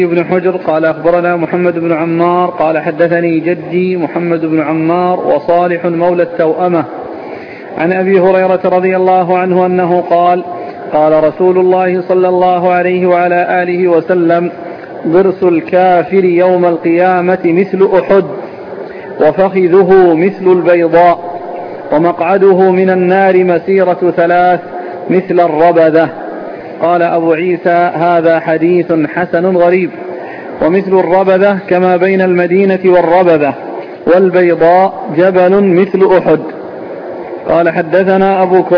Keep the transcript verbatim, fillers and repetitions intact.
ابن حجر قال أخبرنا محمد بن عمار قال حدثني جدي محمد بن عمار وصالح مولى التوأمة عن أبي هريرة رضي الله عنه أنه قال قال رسول الله صلى الله عليه وعلى آله وسلم ضرس الكافر يوم القيامة مثل أحد وفخذه مثل البيضاء ومقعده من النار مسيرة ثلاث مثل الربذة. قال أبو عيسى هذا حديث حسن غريب. ومثل الربذة كما بين المدينة والربذة والبيضاء جبل مثل أحد. قال حدثنا أبو